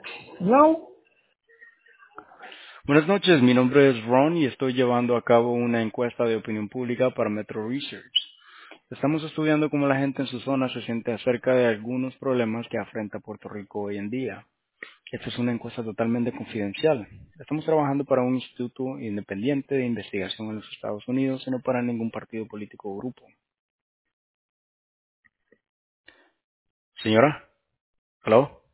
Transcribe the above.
No, Buenas noches, mi nombre es Ron y estoy llevando a cabo una encuesta de opinión pública para Metro Research. Estamos estudiando cómo la gente en su zona se siente acerca de algunos problemas que afrenta Puerto Rico hoy en día. Esta es una encuesta totalmente confidencial. Estamos trabajando para un instituto independiente de investigación en los Estados Unidos y no para ningún partido político o grupo. Señora, ¿hello?